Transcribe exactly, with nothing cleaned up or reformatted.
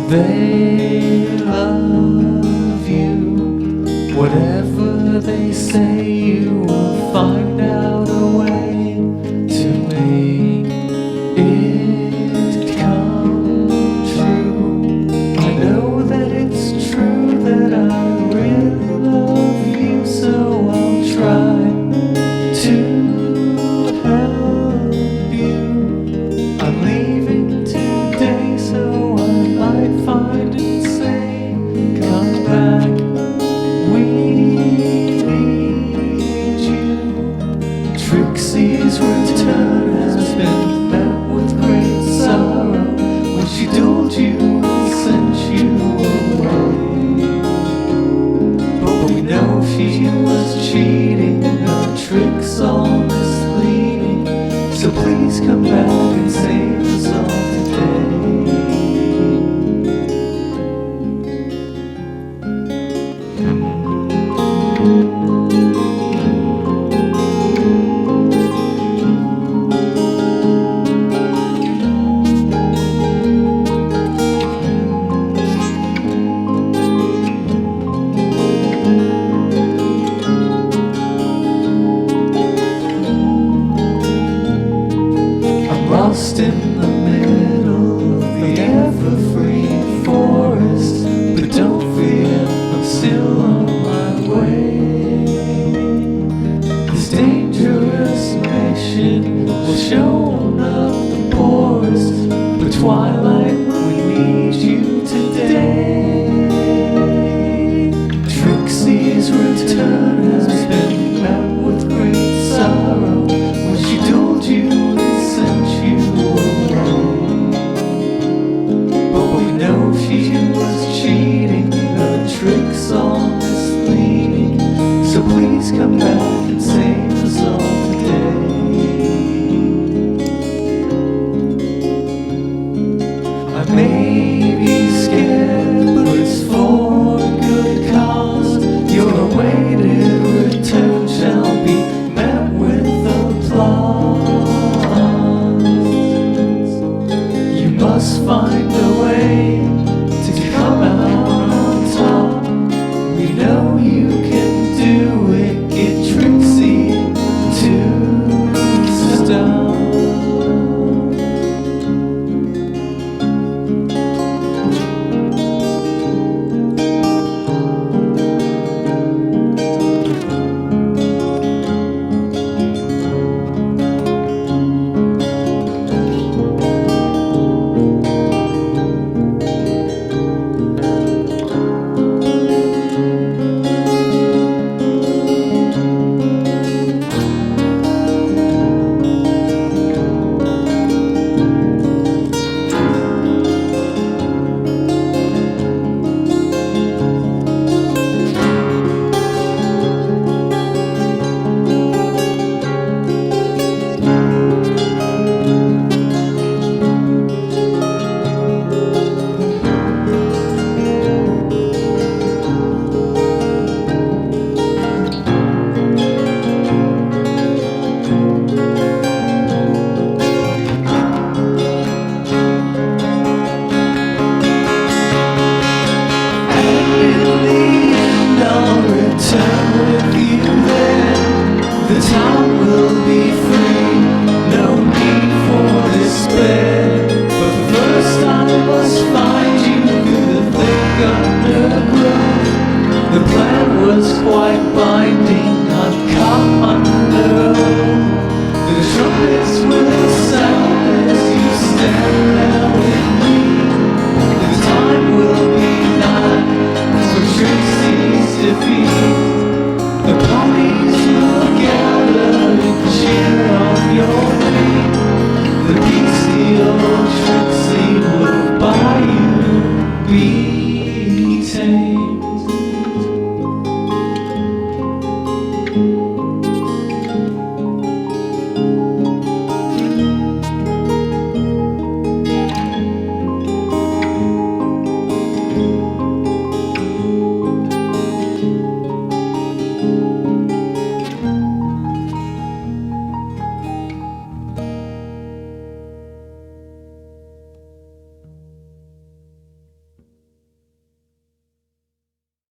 They love you. Whatever they say, you will find out a way to make it come true. I know that it's true that I really love you, so I'll try to help you. I'm leaving today, so I might find it say, come back, we need you. Trixie's return has been met with great sorrow when she told you and sent you away. But we know she was cheating, her tricks all misleading, so please come back and save us all today. Lost in the middle of the ever-free forest, but don't fear, I'm still on my way. This dangerous mission will show up the poorest, but Twilight, we need you today. Trixie's return has been met with great sorrow when she told you and sent you away. But we know she was cheating, her tricks all misleading, so please come back and save us all today. I may be scared, but it's for a good cause. Your awaited return shall be met with applause. You must find a way to come out on top. We know you can do it. Get Trixie to stop. The time will be free, no need for despair. But first I must find you through the thick undergrowth. The plan was quite by